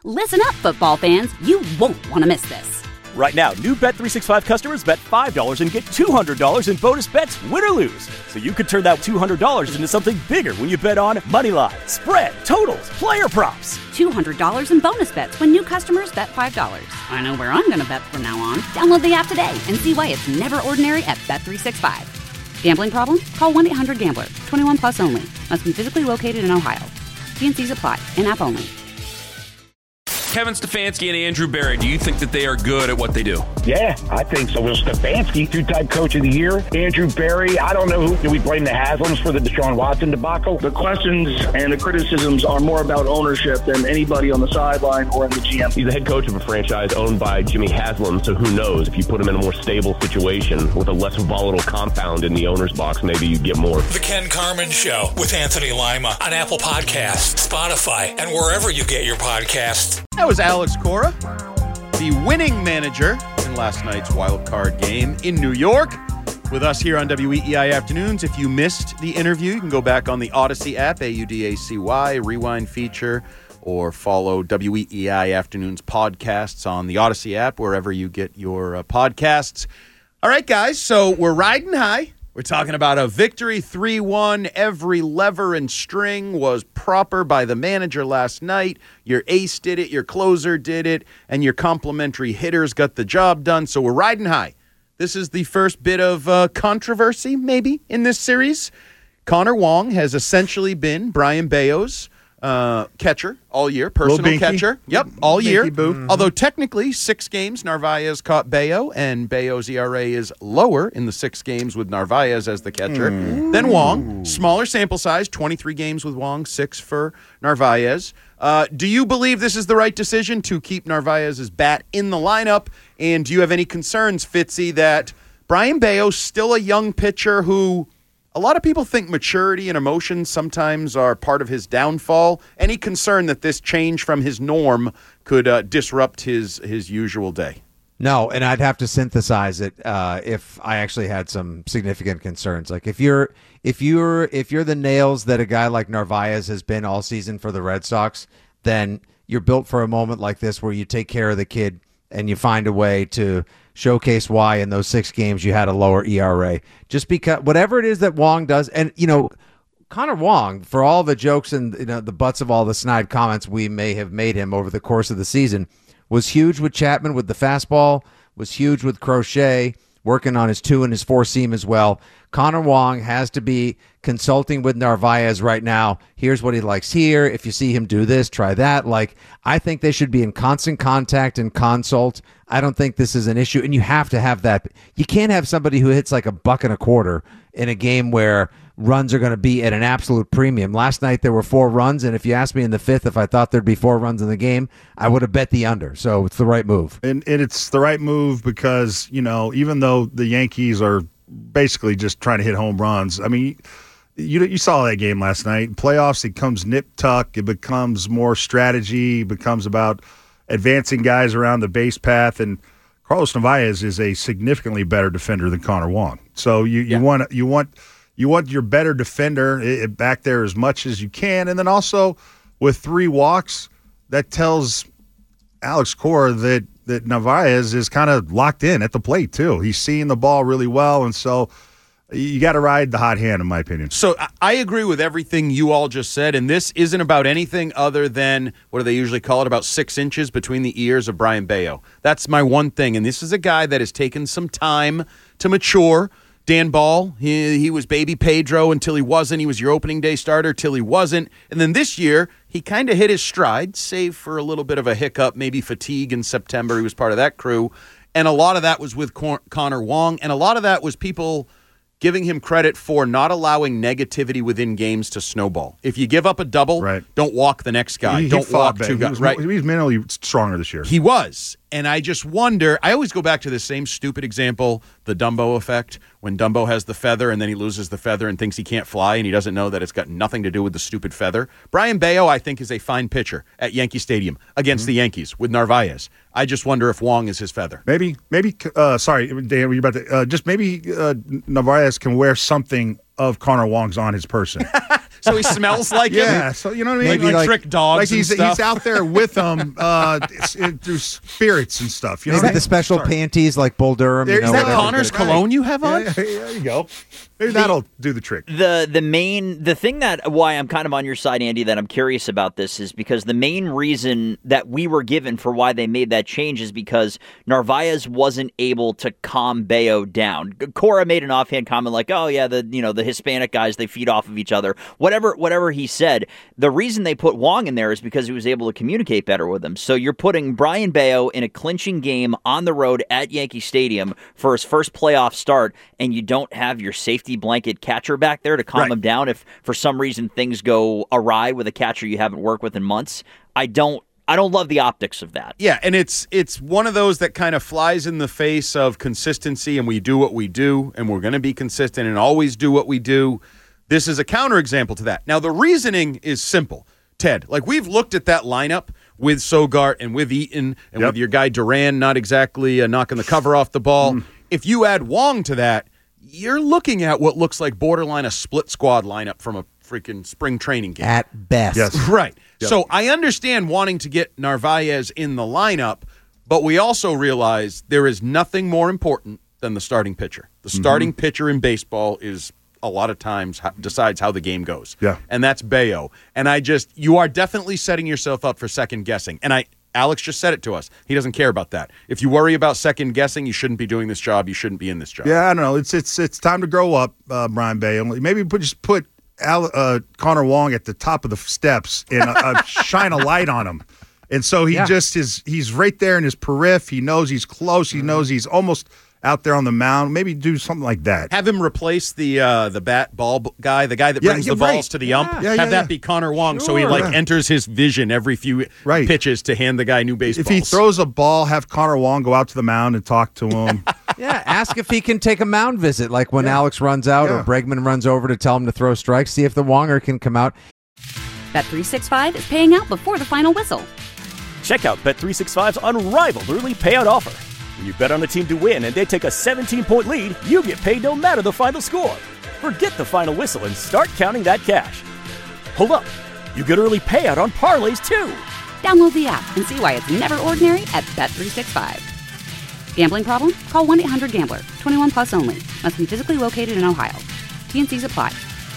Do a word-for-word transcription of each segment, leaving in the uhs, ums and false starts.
Listen up, football fans. You won't want to miss this. Right now, new Bet three sixty-five customers bet five dollars and get two hundred dollars in bonus bets, win or lose. So you could turn that two hundred dollars into something bigger when you bet on money line, spread, totals, player props. two hundred dollars in bonus bets when new customers bet five dollars. I know where I'm going to bet from now on. Download the app today and see why it's never ordinary at Bet three sixty-five. Gambling problem? Call one eight hundred gambler. twenty-one plus only. Must be physically located in Ohio. T and C's apply. In-app only. Kevin Stefanski and Andrew Berry, do you think that they are good at what they do? Yeah, I think so. Well, Stefanski, two-time coach of the year. Andrew Berry, I don't know who. Do we blame the Haslams for the Deshaun Watson debacle? The questions and the criticisms are more about ownership than anybody on the sideline or in the G M. He's the head coach of a franchise owned by Jimmy Haslam, so who knows? If you put him in a more stable situation with a less volatile compound in the owner's box, maybe you get more. The Ken Carman Show with Anthony Lima on Apple Podcasts, Spotify, and wherever you get your podcasts. That was Alex Cora, the winning manager in last night's wild card game in New York, with us here on W E E I Afternoons. If you missed the interview, you can go back on the Odyssey app, A U D A C Y, rewind feature, or follow W E E I Afternoons podcasts on the Odyssey app, wherever you get your uh, podcasts. All right, guys, so we're riding high. We're talking about a victory, three one. Every lever and string was proper by the manager last night. Your ace did it, your closer did it, and your complimentary hitters got the job done. So we're riding high. This is the first bit of uh, controversy, maybe, in this series. Connor Wong has essentially been Brian Bayo's uh, catcher all year, personal catcher. Yep, all year. Mm-hmm. Although technically, six games, Narvaez caught Bayo, and Bayo's E R A is lower in the six games with Narvaez as the catcher mm. than Wong. Smaller sample size, twenty-three games with Wong, six for Narvaez. Uh, do you believe this is the right decision to keep Narvaez's bat in the lineup? And do you have any concerns, Fitzy, that Brian Bayo's still a young pitcher who a lot of people think maturity and emotions sometimes are part of his downfall? Any concern that this change from his norm could uh, disrupt his his usual day? No, and I'd have to synthesize it uh, if I actually had some significant concerns. Like if you're if you're if you're the nails that a guy like Narvaez has been all season for the Red Sox, then you're built for a moment like this where you take care of the kid and you find a way to showcase why in those six games you had a lower E R A. Just because whatever it is that Wong does, and you know, Connor Wong, for all the jokes and you know the butts of all the snide comments we may have made him over the course of the season, was huge with Chapman with the fastball, was huge with Crochet, working on his two and his four seam as well. Connor Wong has to be consulting with Narvaez right now. Here's what he likes here. If you see him do this, try that. Like, I think they should be in constant contact and consult. I don't think this is an issue. And you have to have that. You can't have somebody who hits like a buck and a quarter in a game where runs are going to be at an absolute premium. Last night there were four runs, and if you asked me in the fifth if I thought there'd be four runs in the game, I would have bet the under. So it's the right move. And, and it's the right move because, you know, even though the Yankees are basically just trying to hit home runs, I mean, you you saw that game last night. Playoffs, it comes nip-tuck. It becomes more strategy. It becomes about advancing guys around the base path, and Carlos Narvaez is a significantly better defender than Connor Wong. So you, you yeah. want you want you want your better defender back there as much as you can, and then also with three walks, that tells Alex Cora that that Narvaez is kind of locked in at the plate too. He's seeing the ball really well, and so you got to ride the hot hand, in my opinion. So I agree with everything you all just said, and this isn't about anything other than, what do they usually call it, about six inches between the ears of Brian Bayo. That's my one thing, and this is a guy that has taken some time to mature. Dan Ball, he, he was baby Pedro until he wasn't. He was your opening day starter till he wasn't. And then this year, he kind of hit his stride, save for a little bit of a hiccup, maybe fatigue in September. He was part of that crew. And a lot of that was with Con- Connor Wong, and a lot of that was people giving him credit for not allowing negativity within games to snowball. If you give up a double, right. don't walk the next guy. He, don't he walk back. two guys. He was, right. he was mentally stronger this year. He was. And I just wonder, I always go back to the same stupid example, the Dumbo effect, when Dumbo has the feather and then he loses the feather and thinks he can't fly and he doesn't know that it's got nothing to do with the stupid feather. Brian Bayo, I think, is a fine pitcher at Yankee Stadium against mm-hmm. the Yankees with Narvaez. I just wonder if Wong is his feather. Maybe, maybe, uh, sorry, Dan, were you about to, uh, just maybe uh, Narvaez can wear something of Connor Wong's on his person. so he smells like yeah, him. so you know what I mean? Maybe like, like trick dogs. Like he's and stuff. he's out there with them uh, through spirits and stuff. You know, maybe what the I mean? special Sorry. panties like Bull Durham. There, You know, is that whatever. Connor's cologne you have on? Yeah, yeah, yeah, there you go. Maybe that'll do the trick. The the main the thing that why I'm kind of on your side, Andy, that I'm curious about this is because the main reason that we were given for why they made that change is because Narvaez wasn't able to calm Bello down. Cora made an offhand comment like, "Oh yeah, the you know the Hispanic guys, they feed off of each other." Whatever whatever he said. The reason they put Wong in there is because he was able to communicate better with him. So you're putting Brayan Bello in a clinching game on the road at Yankee Stadium for his first playoff start, and you don't have your safety blanket catcher back there to calm Right. him down if for some reason things go awry with a catcher you haven't worked with in months. I don't I don't love the optics of that. Yeah, and it's it's one of those that kind of flies in the face of consistency, and we do what we do, and we're going to be consistent and always do what we do. This is a counterexample to that. Now, the reasoning is simple, Ted. Like, we've looked at that lineup with Sogart and with Eaton and Yep. with your guy Duran not exactly uh, knocking the cover off the ball. Mm. If you add Wong to that, you're looking at what looks like borderline a split squad lineup from a freaking spring training game. At best. Yes. Right. Yep. So I understand wanting to get Narvaez in the lineup, but we also realize there is nothing more important than the starting pitcher. The starting mm-hmm. pitcher in baseball is a lot of times decides how the game goes. Yeah. And that's Bello. And I just, you are definitely setting yourself up for second guessing. And I, Alex just said it to us. He doesn't care about that. If you worry about second guessing, you shouldn't be doing this job. You shouldn't be in this job. Yeah, I don't know. It's it's it's time to grow up, uh, Brayan Bello. Maybe put, just put Al, uh, Connor Wong at the top of the steps and uh, uh, shine a light on him. And so he Yeah. just is. He's right there in his periph. He knows he's close. He knows he's almost out there on the mound. Maybe do something like that. Have him replace the uh, the bat ball b- guy, the guy that Yeah, brings yeah, the balls right. to the ump. Yeah, yeah, Have that yeah. be Connor Wong, so he Sure. like Yeah. enters his vision every few Right. pitches to hand the guy new baseballs. If he throws a ball, have Connor Wong go out to the mound and talk to him. Yeah, ask if he can take a mound visit, like when Alex runs out Yeah. or Bregman runs over to tell him to throw strikes. See if the Wonger can come out. Bet three sixty-five is paying out before the final whistle. Check out Bet three sixty-five's unrivaled early payout offer. When you bet on a team to win and they take a seventeen-point lead, you get paid no matter the final score. Forget the final whistle and start counting that cash. Hold up. You get early payout on parlays, too. Download the app and see why it's never ordinary at Bet three sixty-five. Gambling problem? Call one eight hundred gambler. twenty-one plus only. Must be physically located in Ohio. T N Cs apply.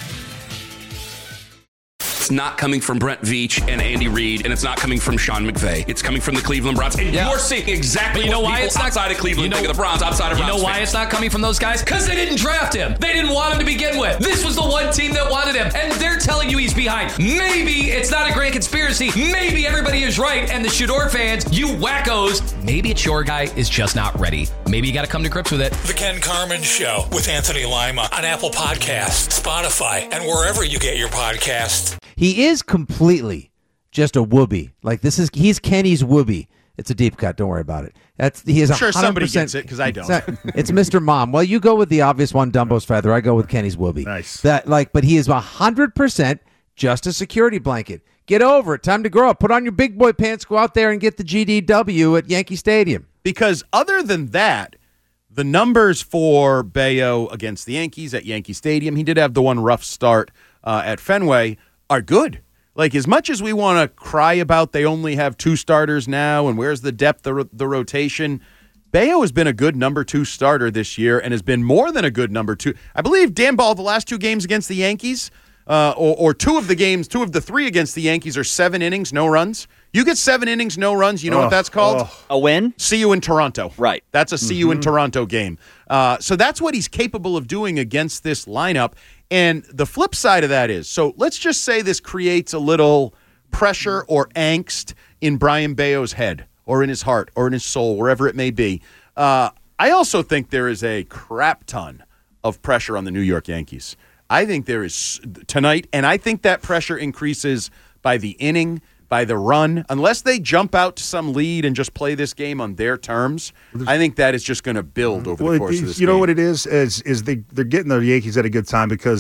It's not coming from Brent Veach and Andy Reid, and it's not coming from Sean McVay. It's coming from the Cleveland Browns. And Yeah. you're seeing exactly But you know what why people it's not outside of Cleveland you know, think of the Browns, outside of You Browns know why fans. it's not coming from those guys? Because they didn't draft him. They didn't want him to begin with. This was the one team that wanted him, and they're telling you he's behind. Maybe it's not a grand conspiracy. Maybe everybody is right, and the Shador fans, you wackos, maybe it's your guy is just not ready. Maybe you got to come to grips with it. The Ken Carmen Show with Anthony Lima on Apple Podcasts, Spotify, and wherever you get your podcasts. He is completely just a whoopee. Like this is he's Kenny's whoopee. It's a deep cut. Don't worry about it. That's he is. I'm sure somebody one hundred percent gets it because I don't. It's, not- it's Mister Mom. Well, you go with the obvious one, Dumbo's feather. I go with Kenny's whoopee. Nice. That like, but he is a hundred percent just a security blanket. Get over it. Time to grow up. Put on your big boy pants. Go out there and get the G D W at Yankee Stadium. Because other than that, the numbers for Bello against the Yankees at Yankee Stadium, he did have the one rough start uh, at Fenway, are good. Like, as much as we want to cry about they only have two starters now and where's the depth of the rotation, Bello has been a good number two starter this year and has been more than a good number two. I believe Dan Ball, the last two games against the Yankees, uh, or, or two of the games, two of the three against the Yankees are seven innings, no runs. You get seven innings, no runs, you know Oh, what that's called? oh. A win? See you in Toronto. Right. That's a see you in Toronto game. Uh, so that's what he's capable of doing against this lineup. And the flip side of that is, so let's just say this creates a little pressure or angst in Brayan Bello's head or in his heart or in his soul, wherever it may be. Uh, I also think there is a crap ton of pressure on the New York Yankees. I think there is tonight, and I think that pressure increases by the inning, by the run. Unless they jump out to some lead and just play this game on their terms, I think that is just going to build over Well, the course it- of this you game. know what it is is is they they're getting the Yankees at a good time because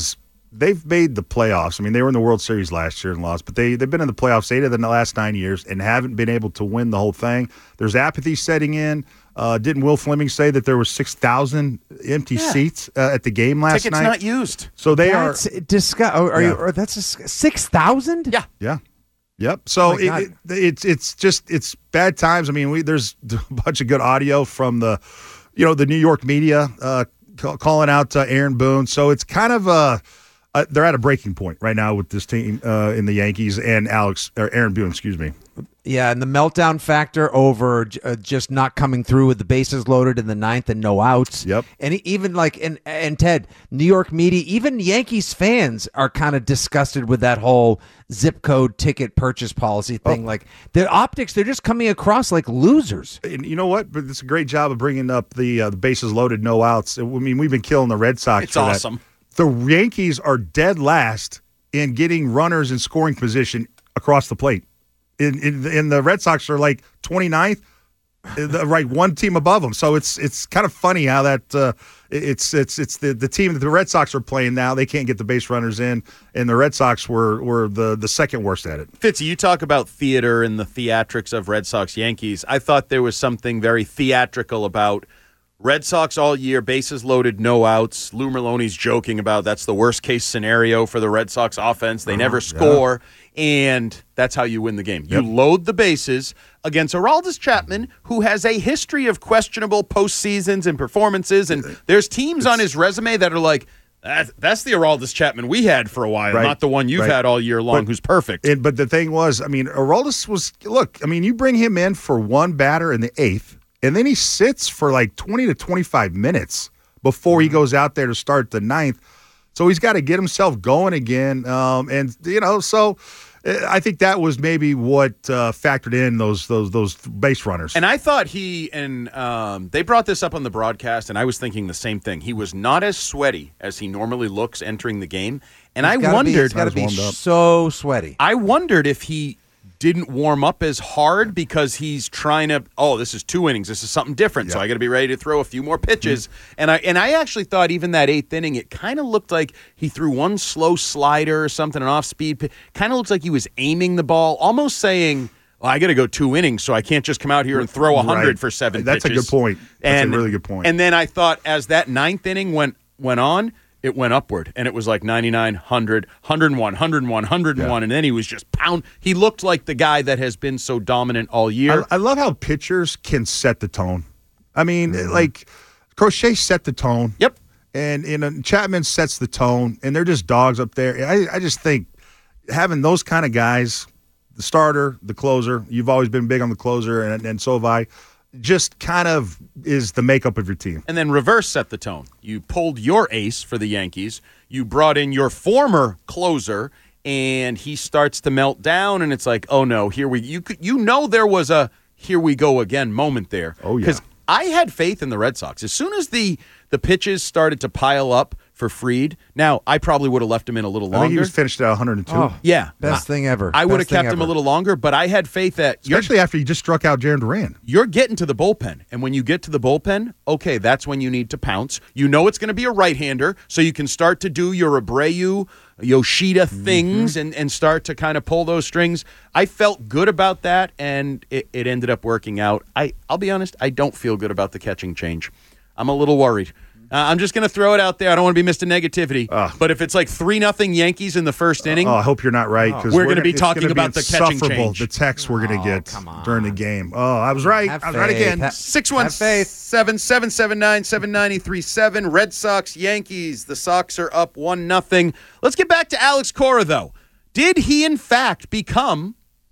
they've made the playoffs. I mean, they were in the World Series last year and lost, but they, they've been in the playoffs eight of the last nine years and haven't been able to win the whole thing. There's apathy setting in. Uh, didn't Will Fleming say that there were six thousand empty Yeah. seats uh, at the game last Tickets night? not used. So they That's are disgu- Are, are Yeah. you? Or that's a six thousand. Yeah. Yeah. Yep. So Oh my it, God. it, it's it's just it's bad times. I mean, we, there's a bunch of good audio from the, you know, the New York media uh, ca- calling out uh, Aaron Boone. So it's kind of a uh, they're at a breaking point right now with this team uh, in the Yankees and Alex or Aaron Boone, excuse me. Yeah, and the meltdown factor over uh, just not coming through with the bases loaded in the ninth and no outs. Yep. And even like and and Ted, New York media, even Yankees fans are kind of disgusted with that whole zip code ticket purchase policy thing. Oh. Like the optics, they're just coming across like losers. And you know what? But it's a great job of bringing up the uh, the bases loaded, no outs. I mean, we've been killing the Red Sox. It's for that. awesome. The Yankees are dead last in getting runners in scoring position across the plate. In in, in the Red Sox are like twenty-ninth, the, right one team above them. So it's it's kind of funny how that uh, it's it's it's the, the team that the Red Sox are playing now. They can't get the base runners in, and the Red Sox were were the the second worst at it. Fitzy, you talk about theater and the theatrics of Red Sox Yankees. I thought there was something very theatrical about Red Sox all year, bases loaded, no outs. Lou Merloni's joking about that's the worst case scenario for the Red Sox offense. They uh, never score, yeah. and that's how you win the game. You yep. load the bases against Aroldis Chapman, who has a history of questionable postseasons and performances, and there's teams it's, on his resume that are like, That's, that's the Aroldis Chapman we had for a while, right, not the one you've right. had all year long, but, who's perfect. It, but the thing was, I mean, Aroldis was, look, I mean, you bring him in for one batter in the eighth, and then he sits for like twenty to twenty-five minutes before he goes out there to start the ninth. So he's got to get himself going again. Um, and, you know, so I think that was maybe what uh, factored in those those those base runners. And I thought he and um, they brought this up on the broadcast, and I was thinking the same thing. He was not as sweaty as he normally looks entering the game. And he's I wondered. He's got to be so sweaty. I wondered if he didn't warm up as hard because he's trying to, oh, this is two innings. This is something different, yeah. so I got to be ready to throw a few more pitches. Mm-hmm. And I and I actually thought even that eighth inning, it kind of looked like he threw one slow slider or something, an off-speed. Kind of looks like he was aiming the ball, almost saying, well, I got to go two innings, so I can't just come out here and throw one hundred right. for seven That's pitches. That's a good point. That's and, a really good point. And then I thought as that ninth inning went went on, it went upward, and it was like ninety-nine, one hundred, one oh one, one oh one, one oh one, yeah. and then he was just pound. He looked like the guy that has been so dominant all year. I, I love how pitchers can set the tone. I mean, mm-hmm. like, Crochet set the tone. Yep. And, and Chapman sets the tone, and they're just dogs up there. I, I just think having those kind of guys, the starter, the closer, you've always been big on the closer, and, and so have I, just kind of is the makeup of your team. And then reverse set the tone. You pulled your ace for the Yankees. You brought in your former closer, and he starts to melt down, and it's like, oh, no, here we you could you know there was a here we go again moment there. Oh, yeah. Because I had faith in the Red Sox. As soon as the the pitches started to pile up for Fried, now I probably would have left him in a little longer. I think he was finished at one hundred two. Oh, yeah. Best I, thing ever. I would have kept ever. him a little longer, but I had faith that especially after he just struck out Jarren Duran. You're getting to the bullpen, and when you get to the bullpen, okay, that's when you need to pounce. You know it's going to be a right-hander, so you can start to do your Abreu, Yoshida things mm-hmm. and, and start to kind of pull those strings. I felt good about that, and it, it ended up working out. I, I'll be honest, I don't feel good about the catching change. I'm a little worried. Uh, I'm just going to throw it out there. I don't want to be Mister Negativity. Uh, but if it's like three nothing Yankees in the first inning. Oh, I hope you're not right. Because we're, we're going to be talking about the catching change. The text we're going to get during the game. Oh, I was right. Have I was faith. right again. Have, six one seven, seven seven nine, seven nine three seven. Red Sox, Yankees. The Sox are up one nothing. Let's get back to Alex Cora, though. Did he, in fact, become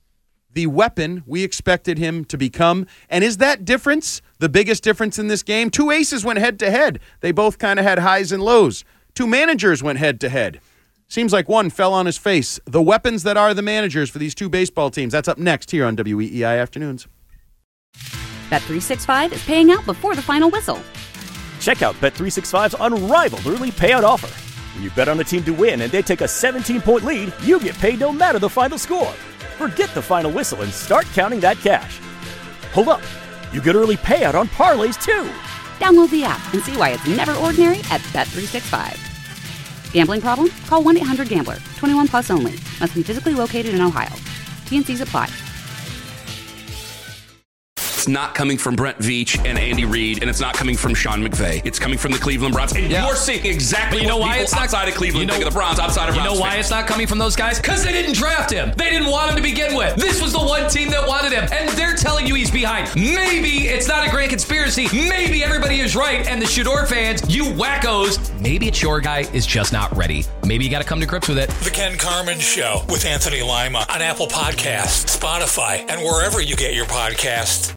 the weapon we expected him to become? And is that difference the biggest difference in this game? Two aces went head-to-head. They both kind of had highs and lows. Two managers went head-to-head. Seems like one fell on his face. The weapons that are the managers for these two baseball teams. That's up next here on W E E I Afternoons. Bet three sixty-five is paying out before the final whistle. Check out Bet three sixty-five's unrivaled early payout offer. When you bet on a team to win and they take a seventeen-point lead, you get paid no matter the final score. Forget the final whistle and start counting that cash. Hold up. You get early payout on parlays, too. Download the app and see why it's never ordinary at Bet three sixty-five. Gambling problem? Call one eight hundred gambler. twenty-one plus only. Must be physically located in Ohio. T N Cs apply. It's not coming from Brent Veach and Andy Reid, and it's not coming from Sean McVay. It's coming from the Cleveland Browns. And Yeah. you're seeing exactly But you know what why people it's not outside of Cleveland you know, think of the Browns, outside of You Browns know why fans. it's not coming from those guys? Because they didn't draft him. They didn't want him to begin with. This was the one team that wanted him, and they're telling you he's behind. Maybe it's not a grand conspiracy. Maybe everybody is right, and the Shador fans, you wackos, maybe it's your guy is just not ready. Maybe you got to come to grips with it. The Ken Carman Show with Anthony Lima on Apple Podcasts, Spotify, and wherever you get your podcasts.